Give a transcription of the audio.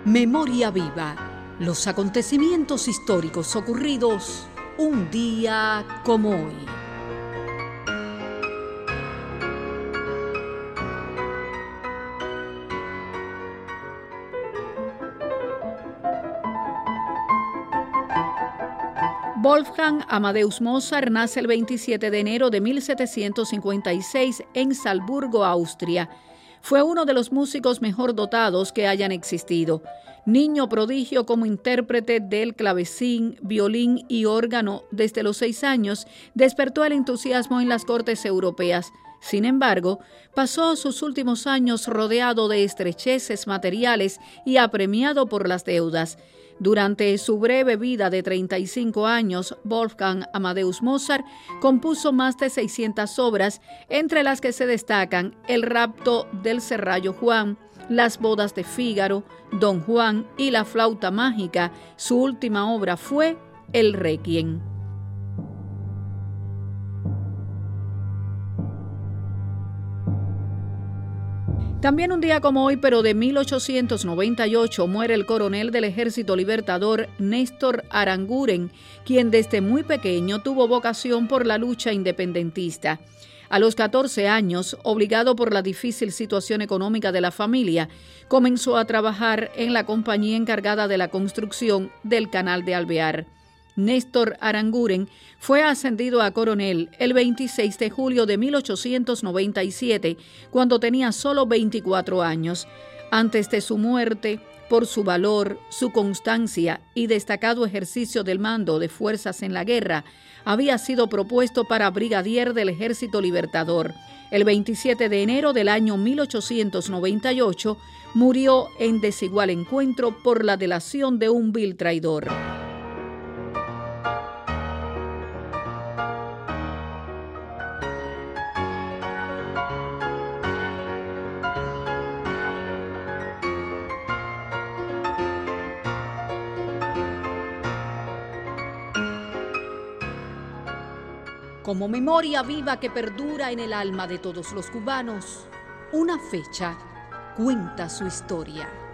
Memoria viva. Los acontecimientos históricos ocurridos un día como hoy. Wolfgang Amadeus Mozart nace el 27 de enero de 1756 en Salzburgo, Austria. Fue uno de los músicos mejor dotados que hayan existido. Niño prodigio como intérprete del clavecín, violín y órgano desde los 6 años, despertó el entusiasmo en las cortes europeas. Sin embargo, pasó sus últimos años rodeado de estrecheces materiales y apremiado por las deudas. Durante su breve vida de 35 años, Wolfgang Amadeus Mozart compuso más de 600 obras, entre las que se destacan El rapto del Serrallo Juan, Las bodas de Fígaro, Don Juan y La flauta mágica. Su última obra fue El Requiem. También un día como hoy, pero de 1898, muere el coronel del Ejército Libertador Néstor Aranguren, quien desde muy pequeño tuvo vocación por la lucha independentista. A los 14 años, obligado por la difícil situación económica de la familia, comenzó a trabajar en la compañía encargada de la construcción del Canal de Alvear. Néstor Aranguren fue ascendido a coronel el 26 de julio de 1897, cuando tenía solo 24 años. Antes de su muerte, por su valor, su constancia y destacado ejercicio del mando de fuerzas en la guerra, había sido propuesto para brigadier del Ejército Libertador. El 27 de enero del año 1898 murió en desigual encuentro por la delación de un vil traidor. Como memoria viva que perdura en el alma de todos los cubanos, una fecha cuenta su historia.